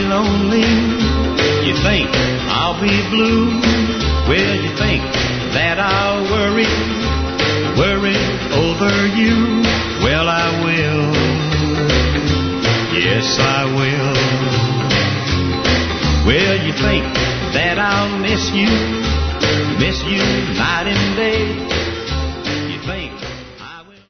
lonely. You think I'll be blue? Well, you think that I'll worry over you? Well, I will. Yes, I will. Well, you think that I'll miss you night and day?